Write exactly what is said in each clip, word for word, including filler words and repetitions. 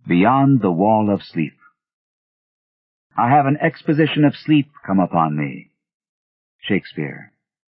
Beyond the Wall of Sleep. I have an exposition of sleep come upon me. Shakespeare.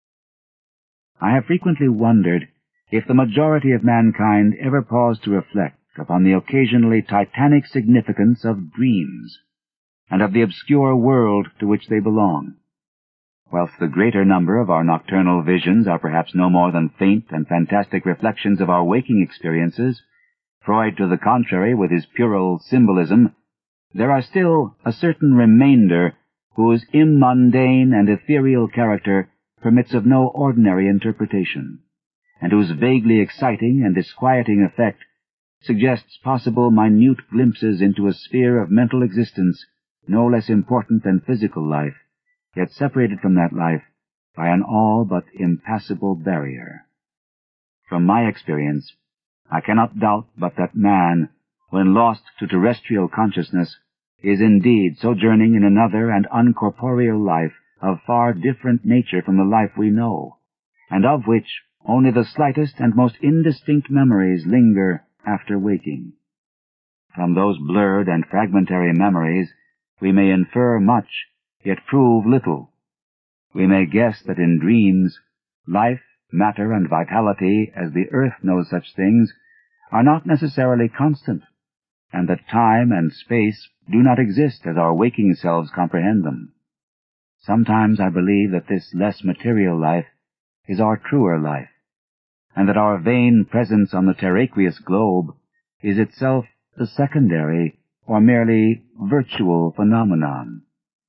I have frequently wondered if the majority of mankind ever pause to reflect upon the occasionally titanic significance of dreams, and of the obscure world to which they belong. Whilst the greater number of our nocturnal visions are perhaps no more than faint and fantastic reflections of our waking experiences, Freud to the contrary with his puerile symbolism, there are still a certain remainder whose immundane and ethereal character permits of no ordinary interpretation, and whose vaguely exciting and disquieting effect suggests possible minute glimpses into a sphere of mental existence no less important than physical life, yet separated from that life by an all but impassable barrier. From my experience, I cannot doubt but that man, when lost to terrestrial consciousness, is indeed sojourning in another and uncorporeal life of far different nature from the life we know, and of which only the slightest and most indistinct memories linger after waking. From those blurred and fragmentary memories we may infer much, yet prove little. We may guess that in dreams, life, matter, and vitality, as the earth knows such things, are not necessarily constant, and that time and space do not exist as our waking selves comprehend them. Sometimes I believe that this less material life is our truer life, and that our vain presence on the terraqueous globe is itself the secondary or merely virtual phenomenon.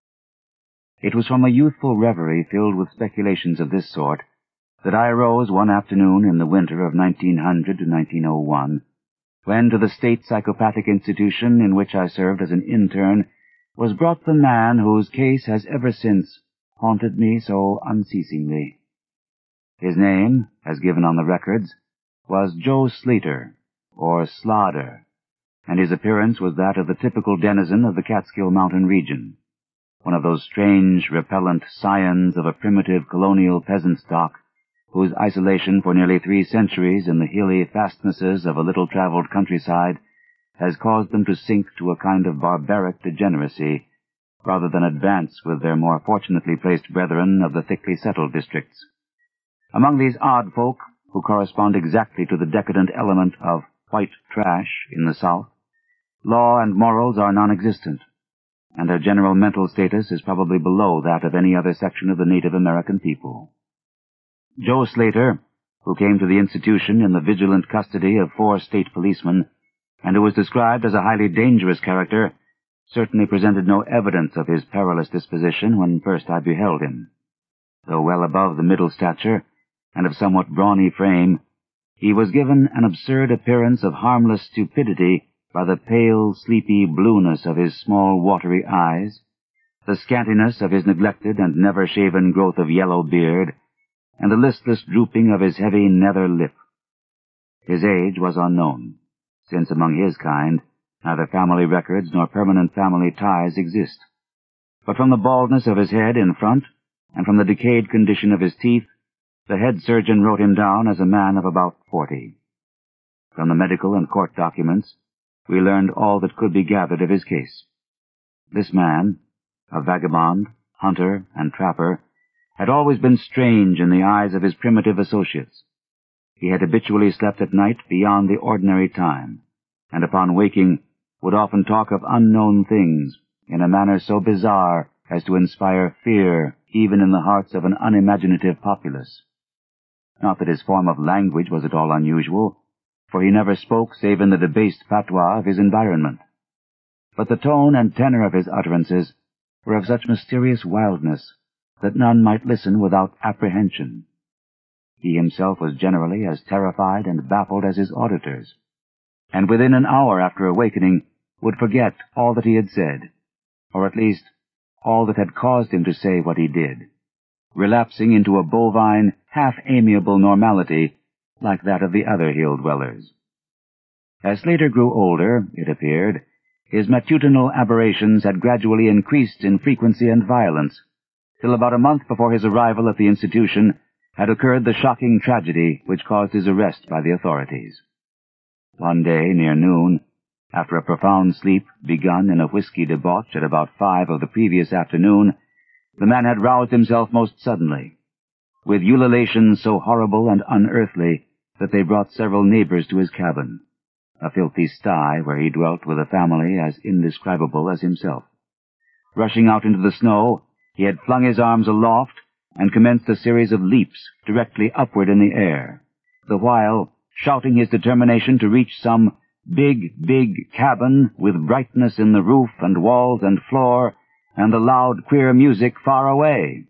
It was from a youthful reverie filled with speculations of this sort that I arose one afternoon in the winter of nineteen hundred to nineteen oh one, when to the State Psychopathic Institution in which I served as an intern was brought the man whose case has ever since haunted me so unceasingly. His name, as given on the records, was Joe Slater, or Slaughter, and his appearance was that of the typical denizen of the Catskill Mountain region, one of those strange, repellent scions of a primitive colonial peasant stock whose isolation for nearly three centuries in the hilly fastnesses of a little-traveled countryside has caused them to sink to a kind of barbaric degeneracy, rather than advance with their more fortunately placed brethren of the thickly settled districts. Among these odd folk, who correspond exactly to the decadent element of white trash in the South, law and morals are non-existent, and their general mental status is probably below that of any other section of the Native American people. Joe Slater, who came to the institution in the vigilant custody of four state policemen, and who was described as a highly dangerous character, certainly presented no evidence of his perilous disposition when first I beheld him. Though well above the middle stature, and of somewhat brawny frame, he was given an absurd appearance of harmless stupidity by the pale, sleepy blueness of his small, watery eyes, the scantiness of his neglected and never-shaven growth of yellow beard, and the listless drooping of his heavy nether lip. His age was unknown, since among his kind neither family records nor permanent family ties exist. But from the baldness of his head in front, and from the decayed condition of his teeth, the head surgeon wrote him down as a man of about forty. From the medical and court documents, we learned all that could be gathered of his case. This man, a vagabond, hunter, and trapper, had always been strange in the eyes of his primitive associates. He had habitually slept at night beyond the ordinary time, and upon waking would often talk of unknown things in a manner so bizarre as to inspire fear even in the hearts of an unimaginative populace. Not that his form of language was at all unusual, for he never spoke save in the debased patois of his environment. But the tone and tenor of his utterances were of such mysterious wildness that none might listen without apprehension. He himself was generally as terrified and baffled as his auditors, and within an hour after awakening would forget all that he had said, or at least all that had caused him to say what he did, relapsing into a bovine, half-amiable normality like that of the other hill-dwellers. As Slater grew older, it appeared, his matutinal aberrations had gradually increased in frequency and violence, till about a month before his arrival at the institution had occurred the shocking tragedy which caused his arrest by the authorities. One day, near noon, After a profound sleep begun in a whiskey debauch at about five of the previous afternoon, the man had roused himself most suddenly, with ululations so horrible and unearthly that they brought several neighbors to his cabin, a filthy sty where he dwelt with a family as indescribable as himself. Rushing out into the snow, he had flung his arms aloft and commenced a series of leaps directly upward in the air, the while shouting his determination to reach some big, big cabin with brightness in the roof and walls and floor and the loud, queer music far away.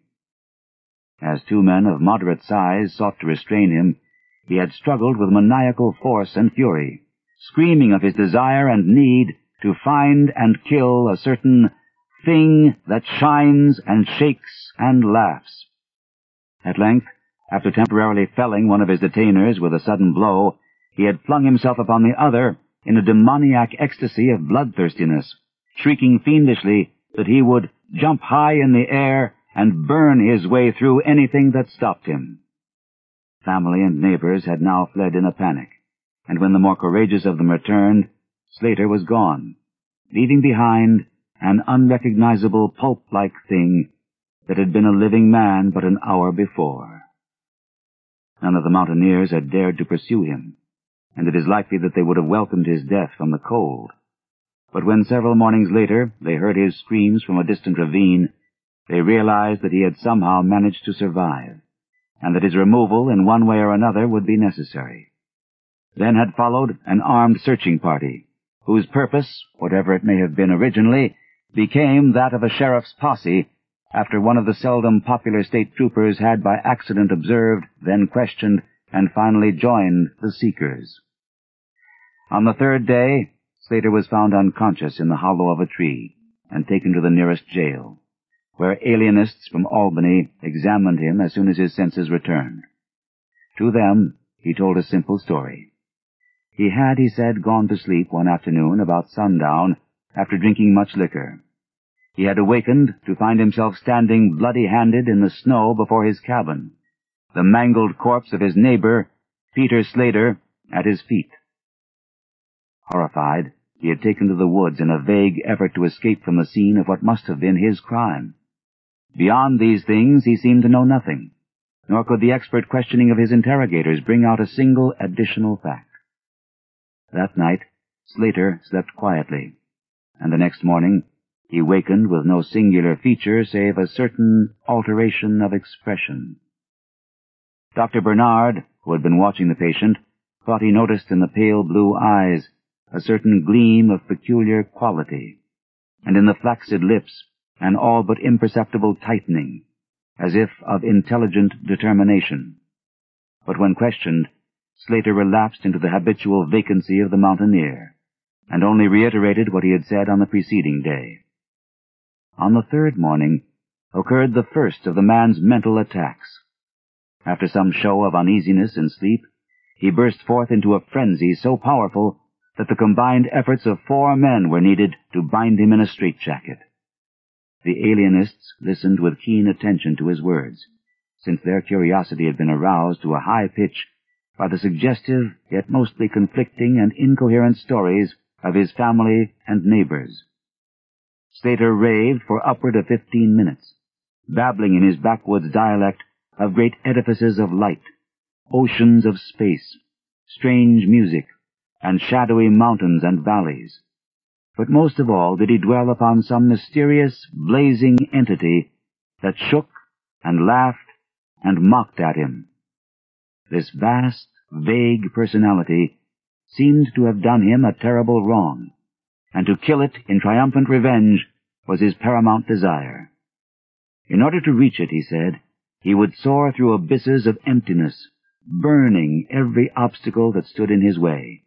As two men of moderate size sought to restrain him, he had struggled with maniacal force and fury, screaming of his desire and need to find and kill a certain thing that shines and shakes and laughs. At length, after temporarily felling one of his detainers with a sudden blow, he had flung himself upon the other in a demoniac ecstasy of bloodthirstiness, shrieking fiendishly that he would jump high in the air and burn his way through anything that stopped him. Family and neighbors had now fled in a panic, and when the more courageous of them returned, Slater was gone, leaving behind an unrecognizable pulp-like thing that had been a living man but an hour before. None of the mountaineers had dared to pursue him, and it is likely that they would have welcomed his death from the cold. But when several mornings later they heard his screams from a distant ravine, they realized that he had somehow managed to survive, and that his removal in one way or another would be necessary. Then had followed an armed searching party, whose purpose, whatever it may have been originally, became that of a sheriff's posse after one of the seldom popular state troopers had by accident observed, then questioned, and finally joined the seekers. On the third day, Slater was found unconscious in the hollow of a tree and taken to the nearest jail, where alienists from Albany examined him as soon as his senses returned. To them he told a simple story. He had, he said, gone to sleep one afternoon about sundown after drinking much liquor. He had awakened to find himself standing bloody-handed in the snow before his cabin, the mangled corpse of his neighbor, Peter Slater, at his feet. Horrified, he had taken to the woods in a vague effort to escape from the scene of what must have been his crime. Beyond these things he seemed to know nothing, nor could the expert questioning of his interrogators bring out a single additional fact. That night Slater slept quietly, and the next morning he wakened with no singular feature save a certain alteration of expression. Doctor Bernard, who had been watching the patient, thought he noticed in the pale blue eyes a certain gleam of peculiar quality, and in the flaccid lips an all but imperceptible tightening, as if of intelligent determination. But when questioned, Slater relapsed into the habitual vacancy of the mountaineer, and only reiterated what he had said on the preceding day. On the third morning occurred the first of the man's mental attacks. After some show of uneasiness in sleep, he burst forth into a frenzy so powerful that the combined efforts of four men were needed to bind him in a straitjacket. The alienists listened with keen attention to his words, since their curiosity had been aroused to a high pitch by the suggestive yet mostly conflicting and incoherent stories of his family and neighbors. Slater raved for upward of fifteen minutes, babbling in his backwoods dialect of great edifices of light, oceans of space, strange music, and shadowy mountains and valleys. But most of all did he dwell upon some mysterious, blazing entity that shook and laughed and mocked at him. This vast, vague personality seemed to have done him a terrible wrong, and to kill it in triumphant revenge was his paramount desire. In order to reach it, he said, he would soar through abysses of emptiness, burning every obstacle that stood in his way.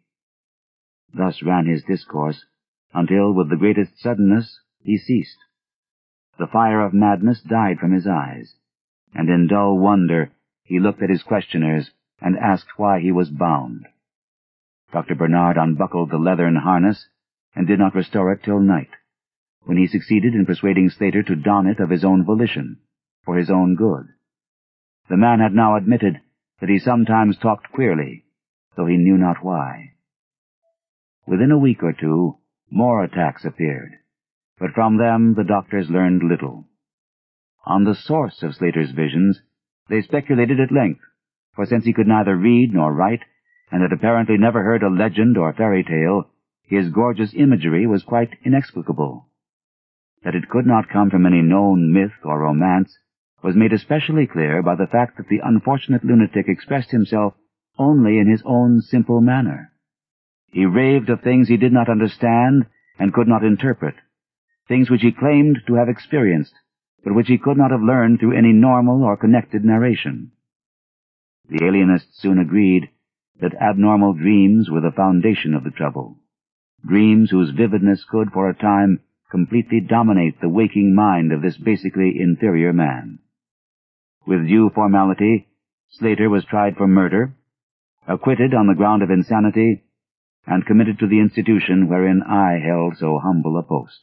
Thus ran his discourse, until, with the greatest suddenness, he ceased. The fire of madness died from his eyes, and in dull wonder he looked at his questioners and asked why he was bound. Doctor Bernard unbuckled the leathern harness and did not restore it till night, when he succeeded in persuading Slater to don it of his own volition, for his own good. The man had now admitted that he sometimes talked queerly, though he knew not why. Within a week or two, more attacks appeared, but from them the doctors learned little. On the source of Slater's visions, they speculated at length, for since he could neither read nor write, and had apparently never heard a legend or fairy tale, his gorgeous imagery was quite inexplicable. That it could not come from any known myth or romance was made especially clear by the fact that the unfortunate lunatic expressed himself only in his own simple manner. He raved of things he did not understand and could not interpret, things which he claimed to have experienced, but which he could not have learned through any normal or connected narration. The alienists soon agreed that abnormal dreams were the foundation of the trouble, dreams whose vividness could, for a time, completely dominate the waking mind of this basically inferior man. With due formality, Slater was tried for murder, acquitted on the ground of insanity, and committed to the institution wherein I held so humble a post.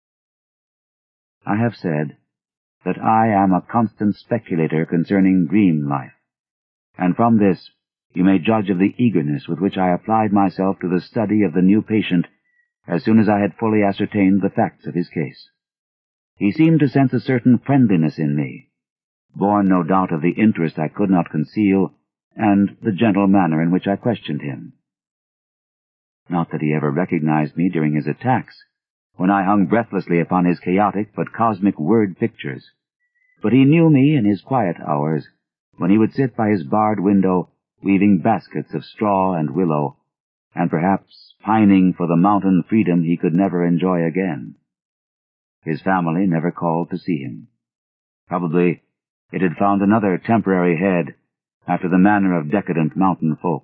I have said that I am a constant speculator concerning dream life, and from this you may judge of the eagerness with which I applied myself to the study of the new patient as soon as I had fully ascertained the facts of his case. He seemed to sense a certain friendliness in me, born no doubt of the interest I could not conceal, and the gentle manner in which I questioned him. Not that he ever recognized me during his attacks, when I hung breathlessly upon his chaotic but cosmic word pictures, but he knew me in his quiet hours, when he would sit by his barred window, weaving baskets of straw and willow, and perhaps pining for the mountain freedom he could never enjoy again. His family never called to see him. Probably it had found another temporary head, after the manner of decadent mountain folk.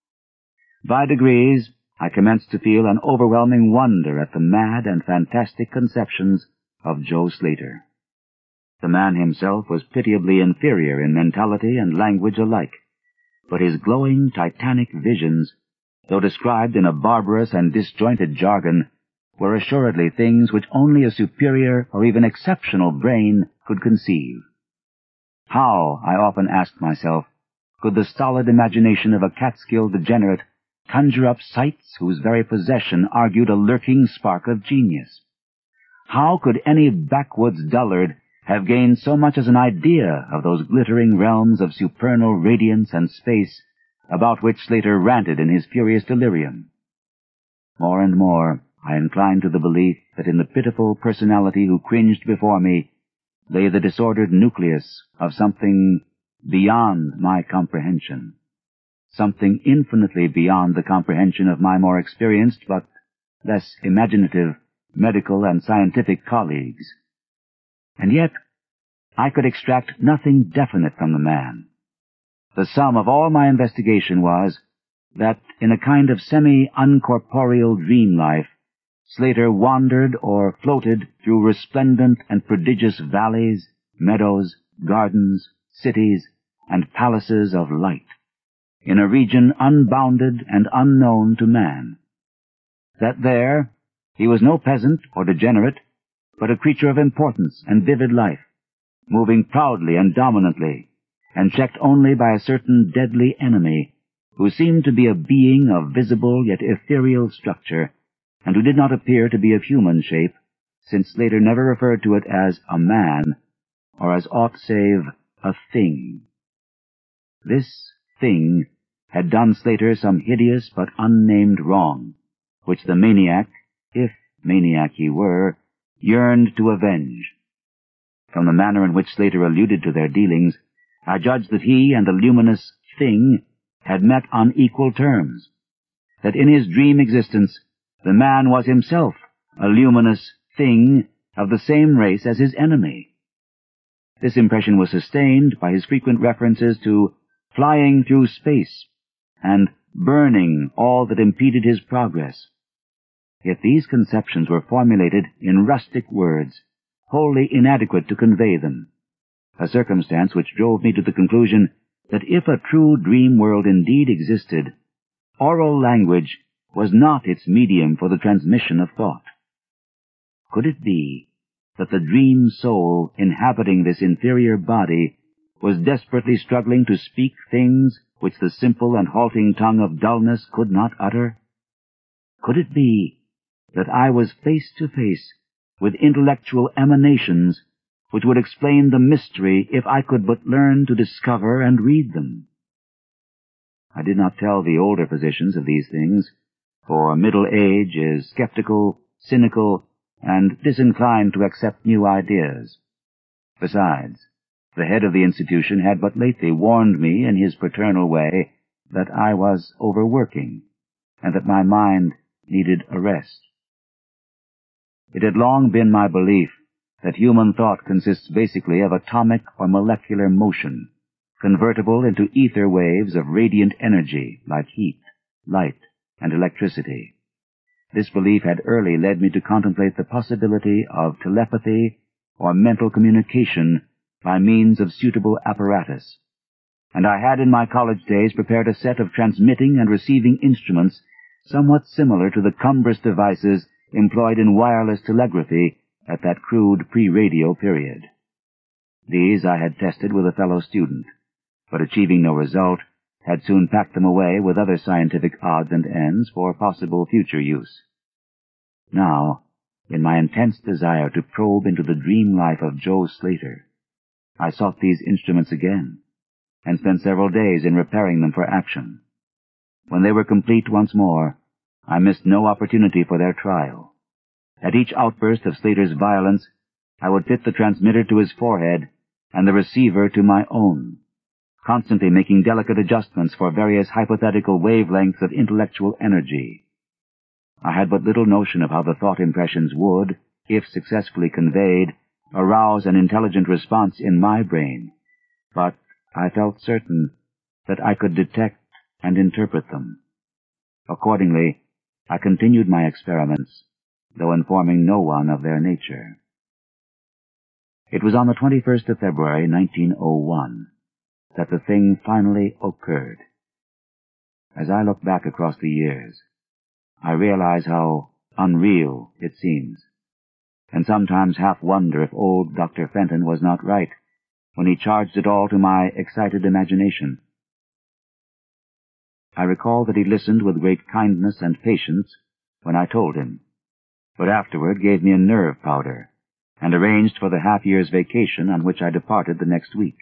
By degrees, I commenced to feel an overwhelming wonder at the mad and fantastic conceptions of Joe Slater. The man himself was pitiably inferior in mentality and language alike, but his glowing, titanic visions, though described in a barbarous and disjointed jargon, were assuredly things which only a superior or even exceptional brain could conceive. How, I often asked myself, could the stolid imagination of a Catskill degenerate conjure up sights whose very possession argued a lurking spark of genius? How could any backwoods dullard have gained so much as an idea of those glittering realms of supernal radiance and space about which Slater ranted in his furious delirium? More and more I inclined to the belief that in the pitiful personality who cringed before me lay the disordered nucleus of something beyond my comprehension, something infinitely beyond the comprehension of my more experienced but less imaginative medical and scientific colleagues. And yet I could extract nothing definite from the man. The sum of all my investigation was that in a kind of semi-uncorporeal dream life, Slater wandered or floated through resplendent and prodigious valleys, meadows, gardens, cities, and palaces of light, in a region unbounded and unknown to man. That there he was no peasant or degenerate, but a creature of importance and vivid life, moving proudly and dominantly, and checked only by a certain deadly enemy, who seemed to be a being of visible yet ethereal structure, and who did not appear to be of human shape, since Slater never referred to it as a man, or as aught save a thing. This thing had done Slater some hideous but unnamed wrong, which the maniac, if maniac he were, yearned to avenge. From the manner in which Slater alluded to their dealings, I judged that he and the luminous thing had met on equal terms, that in his dream existence the man was himself a luminous thing of the same race as his enemy. This impression was sustained by his frequent references to flying through space and burning all that impeded his progress. Yet these conceptions were formulated in rustic words, wholly inadequate to convey them, a circumstance which drove me to the conclusion that if a true dream world indeed existed, oral language was not its medium for the transmission of thought. Could it be that the dream soul inhabiting this inferior body was desperately struggling to speak things which the simple and halting tongue of dullness could not utter? Could it be that I was face to face with intellectual emanations which would explain the mystery if I could but learn to discover and read them? I did not tell the older physicians of these things, for middle age is skeptical, cynical, and disinclined to accept new ideas. Besides, the head of the institution had but lately warned me in his paternal way that I was overworking, and that my mind needed a rest. It had long been my belief that human thought consists basically of atomic or molecular motion, convertible into ether waves of radiant energy like heat, light, and electricity. This belief had early led me to contemplate the possibility of telepathy or mental communication by means of suitable apparatus, and I had in my college days prepared a set of transmitting and receiving instruments somewhat similar to the cumbrous devices employed in wireless telegraphy at that crude pre-radio period. These I had tested with a fellow student, but achieving no result, had soon packed them away with other scientific odds and ends for possible future use. Now, in my intense desire to probe into the dream life of Joe Slater, I sought these instruments again, and spent several days in repairing them for action. When they were complete once more, I missed no opportunity for their trial. At each outburst of Slater's violence, I would fit the transmitter to his forehead and the receiver to my own, constantly making delicate adjustments for various hypothetical wavelengths of intellectual energy. I had but little notion of how the thought impressions would, if successfully conveyed, arouse an intelligent response in my brain, but I felt certain that I could detect and interpret them. Accordingly, I continued my experiments, though informing no one of their nature. It was on the twenty-first of February, nineteen oh one, that the thing finally occurred. As I look back across the years, I realize how unreal it seems, and sometimes half wonder if old Doctor Fenton was not right when he charged it all to my excited imagination. I recall that he listened with great kindness and patience when I told him, but afterward gave me a nerve powder and arranged for the half-year's vacation on which I departed the next week.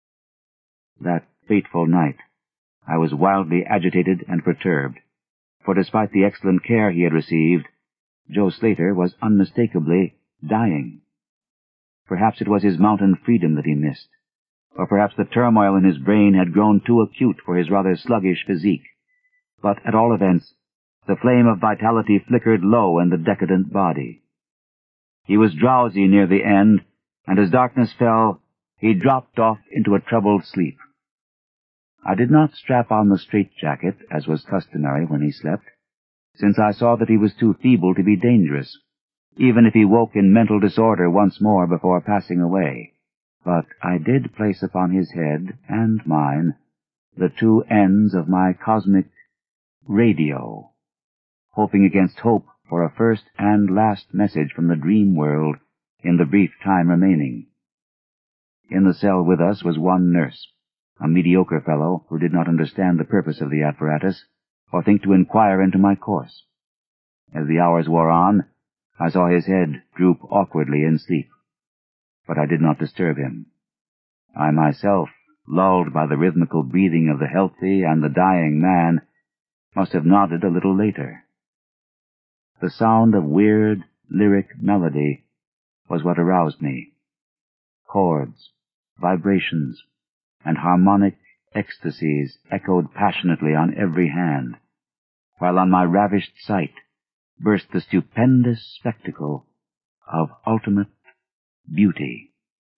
That fateful night, I was wildly agitated and perturbed, for despite the excellent care he had received, Joe Slater was unmistakably dying. Perhaps it was his mountain freedom that he missed, or perhaps the turmoil in his brain had grown too acute for his rather sluggish physique. But at all events, the flame of vitality flickered low in the decadent body. He was drowsy near the end, and as darkness fell, he dropped off into a troubled sleep. I did not strap on the straitjacket, as was customary when he slept, since I saw that he was too feeble to be dangerous, even if he woke in mental disorder once more before passing away. But I did place upon his head and mine the two ends of my cosmic radio, hoping against hope for a first and last message from the dream world in the brief time remaining. In the cell with us was one nurse, a mediocre fellow who did not understand the purpose of the apparatus or think to inquire into my course. As the hours wore on, I saw his head droop awkwardly in sleep, but I did not disturb him. I myself, lulled by the rhythmical breathing of the healthy and the dying man, must have nodded a little later. The sound of weird, lyric melody was what aroused me. Chords, vibrations, and harmonic ecstasies echoed passionately on every hand, while on my ravished sight burst the stupendous spectacle of ultimate beauty.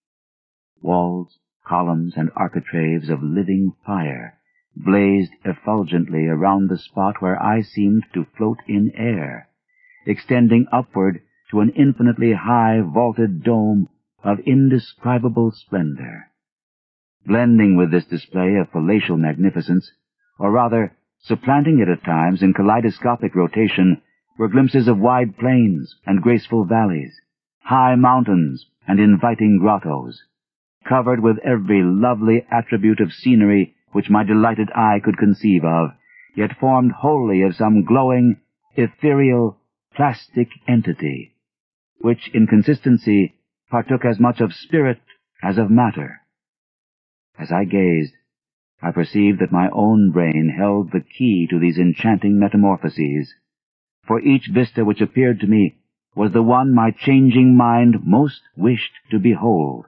Walls, columns, and architraves of living fire blazed effulgently around the spot where I seemed to float in air, extending upward to an infinitely high vaulted dome of indescribable splendor. Blending with this display of palatial magnificence, or rather supplanting it at times in kaleidoscopic rotation, were glimpses of wide plains and graceful valleys, high mountains and inviting grottos, covered with every lovely attribute of scenery which my delighted eye could conceive of, yet formed wholly of some glowing, ethereal, plastic entity, which in consistency partook as much of spirit as of matter. As I gazed, I perceived that my own brain held the key to these enchanting metamorphoses, for each vista which appeared to me was the one my changing mind most wished to behold.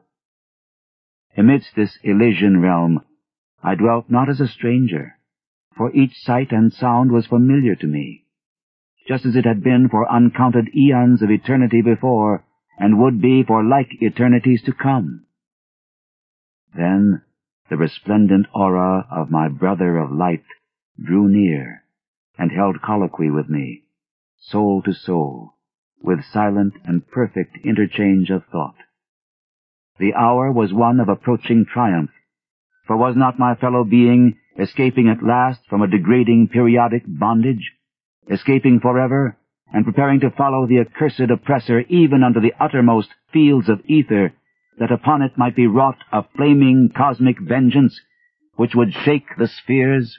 Amidst this Elysian realm, I dwelt not as a stranger, for each sight and sound was familiar to me, just as it had been for uncounted eons of eternity before, and would be for like eternities to come. Then the resplendent aura of my brother of light drew near, and held colloquy with me, soul to soul, with silent and perfect interchange of thought. The hour was one of approaching triumph, for was not my fellow being escaping at last from a degrading periodic bondage, escaping forever, and preparing to follow the accursed oppressor even unto the uttermost fields of ether, that upon it might be wrought a flaming cosmic vengeance which would shake the spheres?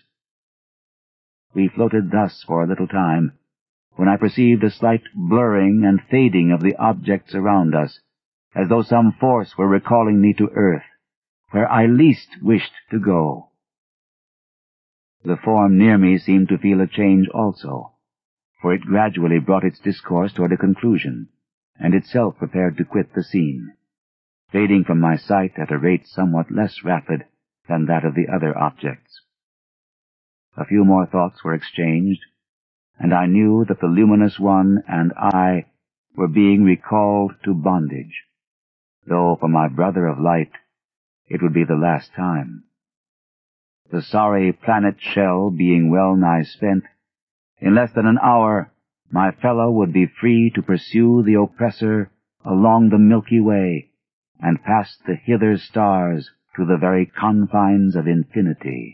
We floated thus for a little time, when I perceived a slight blurring and fading of the objects around us, as though some force were recalling me to earth, where I least wished to go. The form near me seemed to feel a change also, for it gradually brought its discourse toward a conclusion, and itself prepared to quit the scene, fading from my sight at a rate somewhat less rapid than that of the other objects. A few more thoughts were exchanged, and I knew that the luminous one and I were being recalled to bondage, though for my brother of light it would be the last time. The sorry planet shell being well nigh spent, in less than an hour my fellow would be free to pursue the oppressor along the Milky Way, and past the hither stars to the very confines of infinity.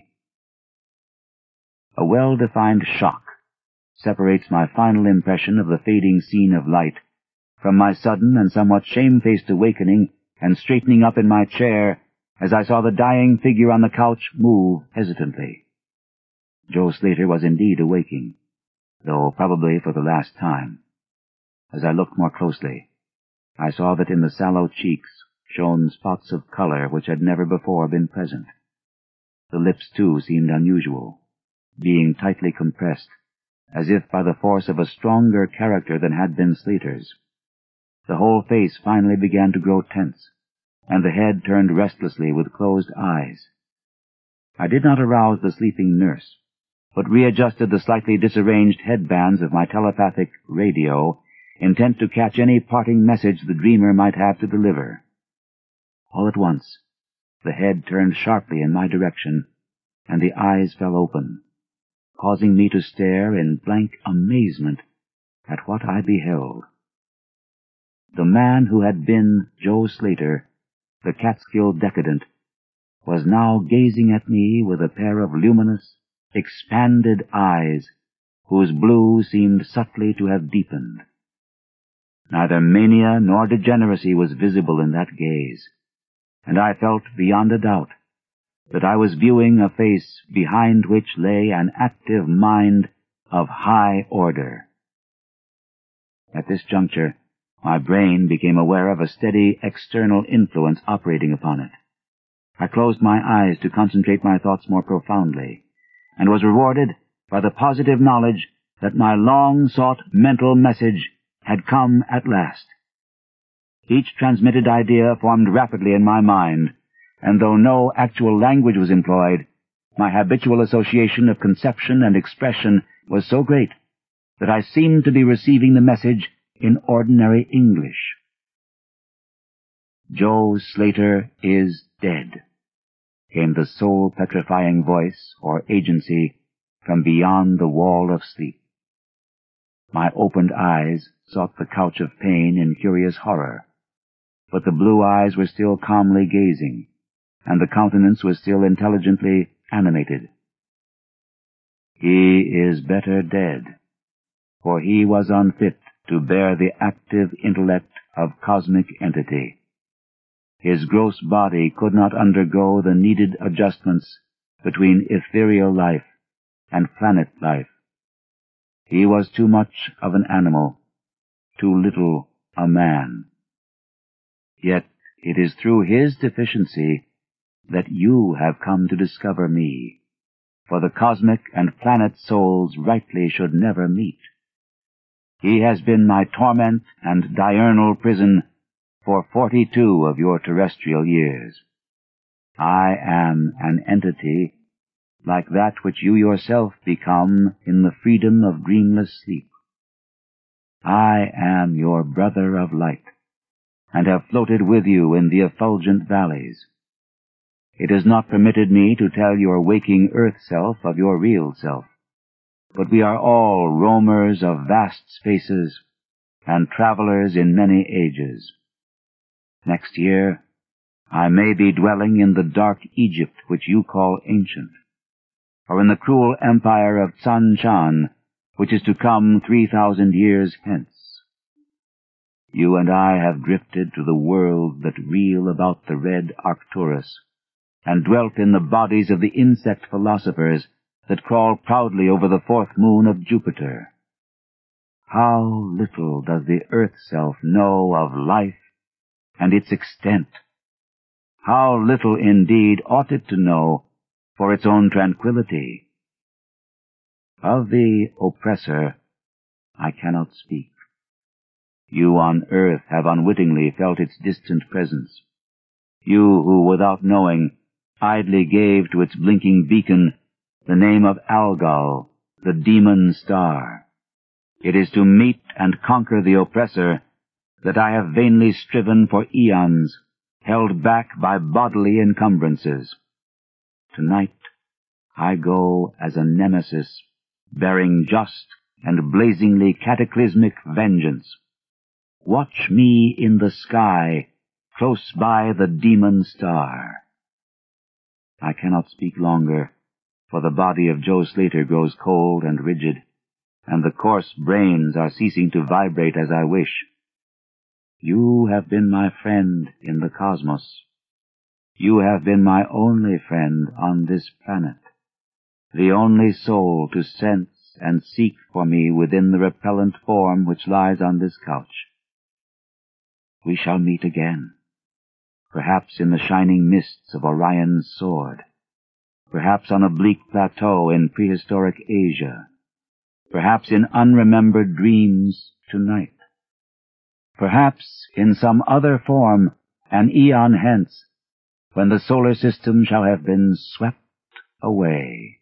A well-defined shock separates my final impression of the fading scene of light from my sudden and somewhat shamefaced awakening and straightening up in my chair as I saw the dying figure on the couch move hesitantly. Joe Slater was indeed awaking, though probably for the last time. As I looked more closely, I saw that in the sallow cheeks shone spots of color which had never before been present. The lips, too, seemed unusual, being tightly compressed, as if by the force of a stronger character than had been Slater's. The whole face finally began to grow tense, and the head turned restlessly with closed eyes. I did not arouse the sleeping nurse, but readjusted the slightly disarranged headbands of my telepathic radio, intent to catch any parting message the dreamer might have to deliver. All at once, the head turned sharply in my direction, and the eyes fell open, causing me to stare in blank amazement at what I beheld. The man who had been Joe Slater, the Catskill decadent, was now gazing at me with a pair of luminous, expanded eyes, whose blue seemed subtly to have deepened. Neither mania nor degeneracy was visible in that gaze, and I felt beyond a doubt that I was viewing a face behind which lay an active mind of high order. At this juncture, my brain became aware of a steady external influence operating upon it. I closed my eyes to concentrate my thoughts more profoundly, and was rewarded by the positive knowledge that my long-sought mental message had come at last. Each transmitted idea formed rapidly in my mind, and though no actual language was employed, my habitual association of conception and expression was so great that I seemed to be receiving the message in ordinary English. "Joe Slater is dead," came the soul-petrifying voice or agency from beyond the wall of sleep. My opened eyes sought the couch of pain in curious horror, but the blue eyes were still calmly gazing, and the countenance was still intelligently animated. "He is better dead, for he was unfit to bear the active intellect of cosmic entity. His gross body could not undergo the needed adjustments between ethereal life and planet life. He was too much of an animal, too little a man. Yet it is through his deficiency that you have come to discover me, for the cosmic and planet souls rightly should never meet. He has been my torment and diurnal prison for forty-two of your terrestrial years. I am an entity like that which you yourself become in the freedom of dreamless sleep. I am your brother of light, and have floated with you in the effulgent valleys. It is not permitted me to tell your waking earth self of your real self, but we are all roamers of vast spaces and travelers in many ages. Next year I may be dwelling in the dark Egypt which you call ancient, or in the cruel empire of Tsan Chan, which is to come three thousand years hence. You and I have drifted to the world that reel about the red Arcturus, and dwelt in the bodies of the insect philosophers that crawl proudly over the fourth moon of Jupiter. How little does the earth self know of life and its extent! How little indeed ought it to know for its own tranquillity! Of the oppressor I cannot speak. You on earth have unwittingly felt its distant presence. You who, without knowing, idly gave to its blinking beacon the name of Algol, the demon star. It is to meet and conquer the oppressor that I have vainly striven for eons, held back by bodily encumbrances. Tonight I go as a nemesis, bearing just and blazingly cataclysmic vengeance. Watch me in the sky, close by the demon star. I cannot speak longer, for the body of Joe Slater grows cold and rigid, and the coarse brains are ceasing to vibrate as I wish. You have been my friend in the cosmos. You have been my only friend on this planet, the only soul to sense and seek for me within the repellent form which lies on this couch. We shall meet again, perhaps in the shining mists of Orion's sword, perhaps on a bleak plateau in prehistoric Asia, perhaps in unremembered dreams tonight, perhaps in some other form an eon hence, when the solar system shall have been swept away.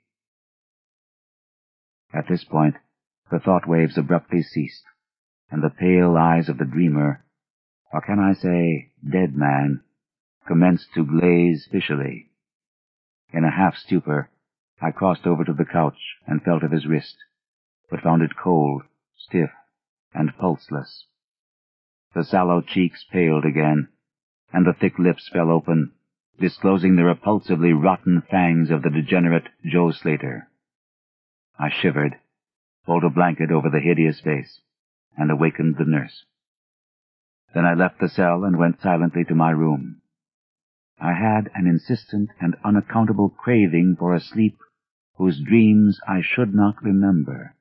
At this point the thought waves abruptly ceased, and the pale eyes of the dreamer, or can I say dead man, commenced to glaze fishily. In a half-stupor I crossed over to the couch and felt of his wrist, but found it cold, stiff, and pulseless. The sallow cheeks paled again, and the thick lips fell open, disclosing the repulsively rotten fangs of the degenerate Joe Slater. I shivered, pulled a blanket over the hideous face, and awakened the nurse. Then I left the cell and went silently to my room. I had an insistent and unaccountable craving for a sleep whose dreams I should not remember.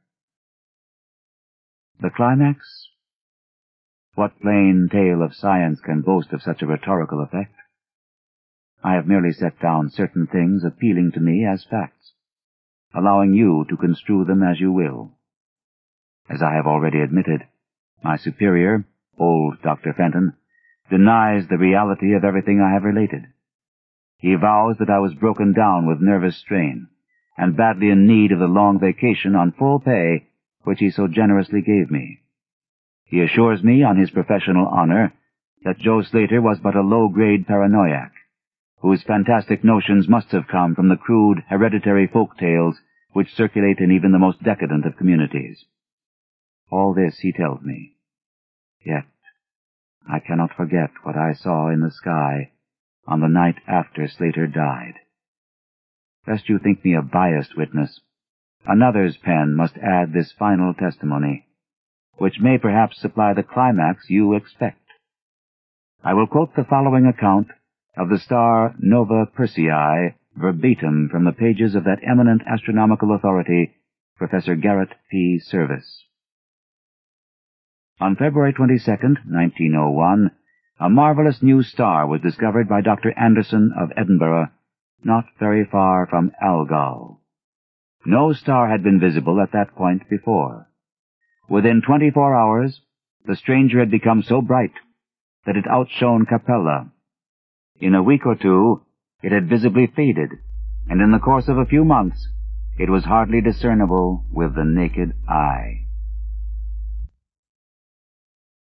The climax? What plain tale of science can boast of such a rhetorical effect? I have merely set down certain things appealing to me as facts, allowing you to construe them as you will. As I have already admitted, my superior, old Doctor Fenton, denies the reality of everything I have related. He vows that I was broken down with nervous strain, and badly in need of the long vacation on full pay which he so generously gave me. He assures me, on his professional honor, that Joe Slater was but a low-grade paranoiac, whose fantastic notions must have come from the crude, hereditary folk tales which circulate in even the most decadent of communities. All this he tells me. Yet I cannot forget what I saw in the sky on the night after Slater died. Lest you think me a biased witness, another's pen must add this final testimony, which may perhaps supply the climax you expect. I will quote the following account of the star Nova Persei verbatim from the pages of that eminent astronomical authority, Professor Garrett P. Serviss. On February twenty-second, nineteen oh one, a marvelous new star was discovered by Doctor Anderson of Edinburgh, not very far from Algol. No star had been visible at that point before. Within twenty-four hours, the stranger had become so bright that it outshone Capella. In a week or two, it had visibly faded, and in the course of a few months, it was hardly discernible with the naked eye.